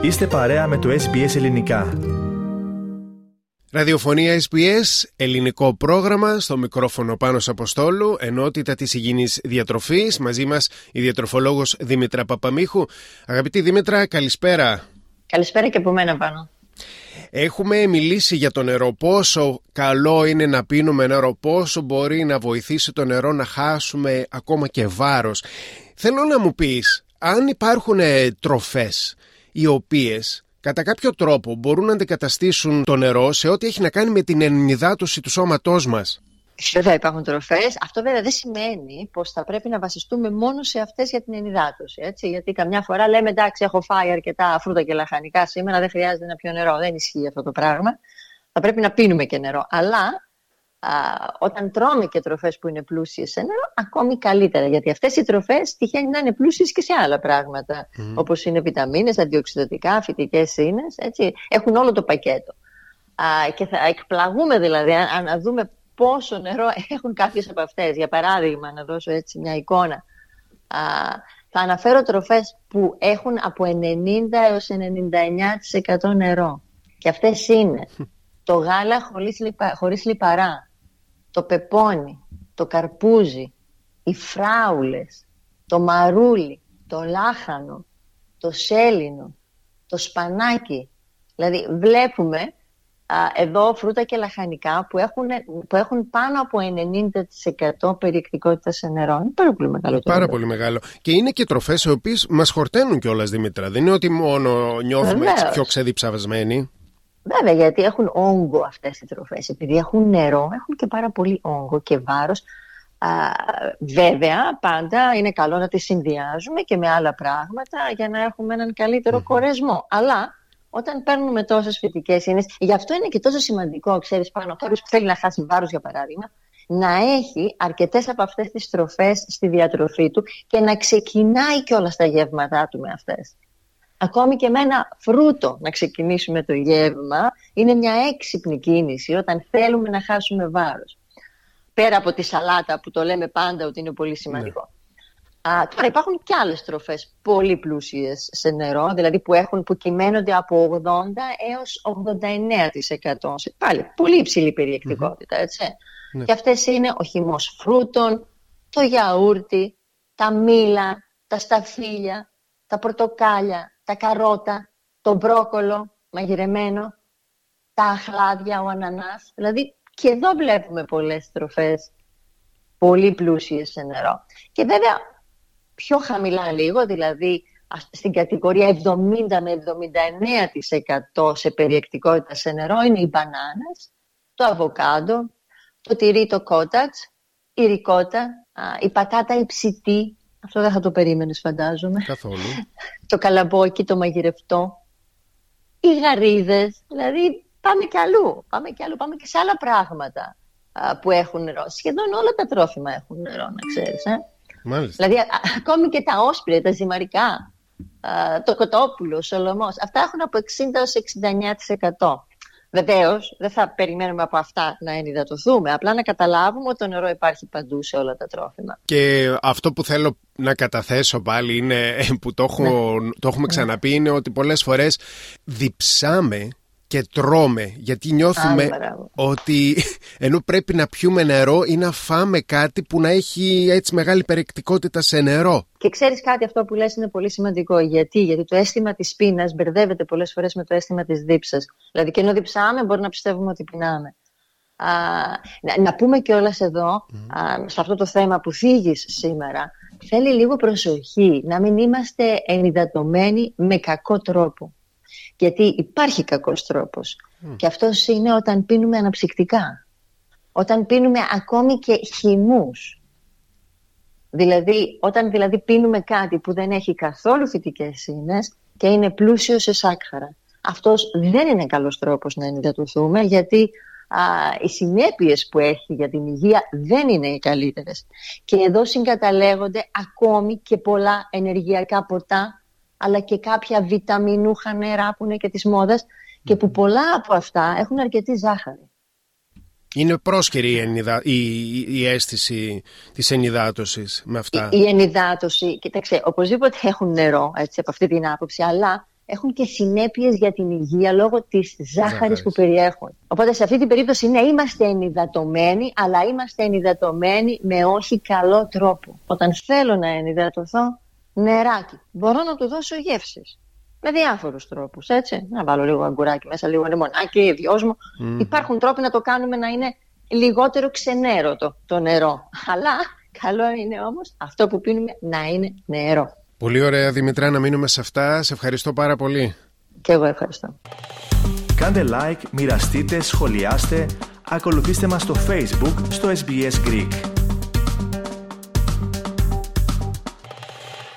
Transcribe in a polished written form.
Είστε παρέα με το SBS Ελληνικά. Ραδιοφωνία SBS, ελληνικό πρόγραμμα, στο μικρόφωνο Πάνος Αποστόλου, ενότητα της υγιεινής διατροφής. Μαζί μας η διατροφολόγος Δήμητρα Παπαμίχου. Αγαπητή Δήμητρα, καλησπέρα. Καλησπέρα και από μένα, Πάνο. Έχουμε μιλήσει για το νερό, πόσο καλό είναι να πίνουμε νερό, πόσο μπορεί να βοηθήσει το νερό να χάσουμε ακόμα και βάρος. Θέλω να μου πεις, αν υπάρχουν τροφές οι οποίες κατά κάποιο τρόπο μπορούν να αντικαταστήσουν το νερό σε ό,τι έχει να κάνει με την ενυδάτωση του σώματός μας. Βέβαια υπάρχουν τροφές. Αυτό βέβαια δεν σημαίνει πως θα πρέπει να βασιστούμε μόνο σε αυτές για την ενυδάτωση. Έτσι? Γιατί καμιά φορά λέμε εντάξει, έχω φάει αρκετά φρούτα και λαχανικά σήμερα, δεν χρειάζεται να πιω νερό. Δεν ισχύει αυτό το πράγμα. Θα πρέπει να πίνουμε και νερό. Αλλά όταν τρώμε και τροφές που είναι πλούσιες σε νερό, ακόμη καλύτερα. Γιατί αυτές οι τροφές τυχαίνει να είναι πλούσιες και σε άλλα πράγματα. Όπως είναι βιταμίνες, αντιοξυδοτικά, φυτικές ίνες. Έτσι? Έχουν όλο το πακέτο. Και θα εκπλαγούμε δηλαδή αν δούμε πόσο νερό έχουν κάποιες από αυτές. Για παράδειγμα, να δώσω έτσι μια εικόνα. Θα αναφέρω τροφές που έχουν από 90 έως 99% νερό. Και αυτές είναι το γάλα χωρίς λιπαρά, το πεπόνι, το καρπούζι, οι φράουλες, το μαρούλι, το λάχανο, το σέλινο, το σπανάκι. Δηλαδή βλέπουμε εδώ φρούτα και λαχανικά που έχουν πάνω από 90% περιεκτικότητα σε νερό. Είναι πάρα πολύ μεγάλο το Πάρα πολύ μεγάλο. Και είναι και τροφές οι οποίες μας χορταίνουν κιόλας, Δήμητρα. Δεν είναι ότι μόνο νιώθουμε έτσι πιο ξεδιψαβασμένοι. Βέβαια, γιατί έχουν όγκο αυτές οι τροφές. Επειδή έχουν νερό, έχουν και πάρα πολύ όγκο και βάρος. Βέβαια, πάντα είναι καλό να τις συνδυάζουμε και με άλλα πράγματα για να έχουμε έναν καλύτερο κορεσμό. Αλλά όταν παίρνουμε τόσες φυτικές ίνες, γι' αυτό είναι και τόσο σημαντικό, ξέρεις, πάνω κάποιος που θέλει να χάσει βάρος, για παράδειγμα, να έχει αρκετές από αυτές τις τροφές στη διατροφή του και να ξεκινάει κιόλας τα γεύματά του με αυτές. Ακόμη και με ένα φρούτο να ξεκινήσουμε το γεύμα είναι μια έξυπνη κίνηση όταν θέλουμε να χάσουμε βάρος. Πέρα από τη σαλάτα που το λέμε πάντα ότι είναι πολύ σημαντικό. Τώρα υπάρχουν και άλλες τροφές πολύ πλούσιες σε νερό, δηλαδή που κυμαίνονται από 80 έως 89%. Πάλι πολύ υψηλή περιεκτικότητα, έτσι. Και αυτές είναι ο χυμός φρούτων, το γιαούρτι, τα μήλα, τα σταφύλια, τα πορτοκάλια, τα καρότα, το μπρόκολο μαγειρεμένο, τα αχλάδια, ο ανανάς. Δηλαδή και εδώ βλέπουμε πολλές τροφές πολύ πλούσιες σε νερό. Και βέβαια πιο χαμηλά λίγο, δηλαδή στην κατηγορία 70 με 79% σε περιεκτικότητα σε νερό είναι οι μπανάνες, το αβοκάντο, το τυρί, το κόταξ, η ρικότα, η πατάτα η ψητή. Αυτό δεν θα το περίμενες, φαντάζομαι. Καθόλου. Το καλαμπόκι, το μαγειρευτό, οι γαρίδες. Δηλαδή πάμε και αλλού. Πάμε και σε άλλα πράγματα που έχουν νερό. Σχεδόν όλα τα τρόφιμα έχουν νερό, να ξέρεις. Μάλιστα. Δηλαδή ακόμη και τα όσπρια, τα ζυμαρικά, το κοτόπουλο, ο σολομός. Αυτά έχουν από 60 έως 69%. Βεβαίως, δεν θα περιμένουμε από αυτά να ενυδατωθούμε. Απλά να καταλάβουμε ότι το νερό υπάρχει παντού σε όλα τα τρόφιμα. Και αυτό που θέλω να καταθέσω πάλι είναι, που το έχουμε ξαναπεί, είναι ότι πολλές φορές διψάμε και τρώμε, γιατί νιώθουμε ότι ενώ πρέπει να πιούμε νερό ή να φάμε κάτι που να έχει έτσι μεγάλη περιεκτικότητα σε νερό. Και ξέρεις κάτι, αυτό που λες είναι πολύ σημαντικό. Γιατί το αίσθημα της πείνας μπερδεύεται πολλές φορές με το αίσθημα της δίψας. Δηλαδή και ενώ διψάμε μπορεί να πιστεύουμε ότι πεινάμε. Να πούμε κιόλας εδώ, σε αυτό το θέμα που θίγεις σήμερα, θέλει λίγο προσοχή, να μην είμαστε ενυδατωμένοι με κακό τρόπο. Γιατί υπάρχει κακός τρόπος. Και αυτός είναι όταν πίνουμε αναψυκτικά. Όταν πίνουμε ακόμη και χυμούς. Όταν πίνουμε κάτι που δεν έχει καθόλου φυτικές ίνες και είναι πλούσιο σε σάκχαρα. Αυτός δεν είναι καλός τρόπος να ενυδατωθούμε, γιατί οι συνέπειες που έχει για την υγεία δεν είναι οι καλύτερες. Και εδώ συγκαταλέγονται ακόμη και πολλά ενεργειακά ποτά, αλλά και κάποια βιταμινούχα νερά που είναι και της μόδας και που πολλά από αυτά έχουν αρκετή ζάχαρη. Είναι πρόσκαιρη η αίσθηση της ενυδάτωσης με αυτά. Η ενυδάτωση, κοίταξε, οπωσδήποτε έχουν νερό, έτσι, από αυτή την άποψη, αλλά έχουν και συνέπειες για την υγεία λόγω της ζάχαρης που περιέχουν. Οπότε σε αυτή την περίπτωση ναι, είμαστε ενυδατωμένοι, αλλά είμαστε ενυδατωμένοι με όχι καλό τρόπο. Όταν θέλω να ενυδατωθώ, νεράκι. Μπορώ να του δώσω γεύσεις. Με διάφορους τρόπους, έτσι. Να βάλω λίγο αγκουράκι μέσα, λίγο λεμονάκι, δυόσμο. Υπάρχουν τρόποι να το κάνουμε να είναι λιγότερο ξενέρωτο το νερό. Αλλά καλό είναι όμως αυτό που πίνουμε να είναι νερό. Πολύ ωραία, Δημητρά, να μείνουμε σε αυτά. Σε ευχαριστώ πάρα πολύ. Και εγώ ευχαριστώ. Κάντε like, μοιραστείτε, σχολιάστε, ακολουθήστε μας στο Facebook, στο SBS Greek.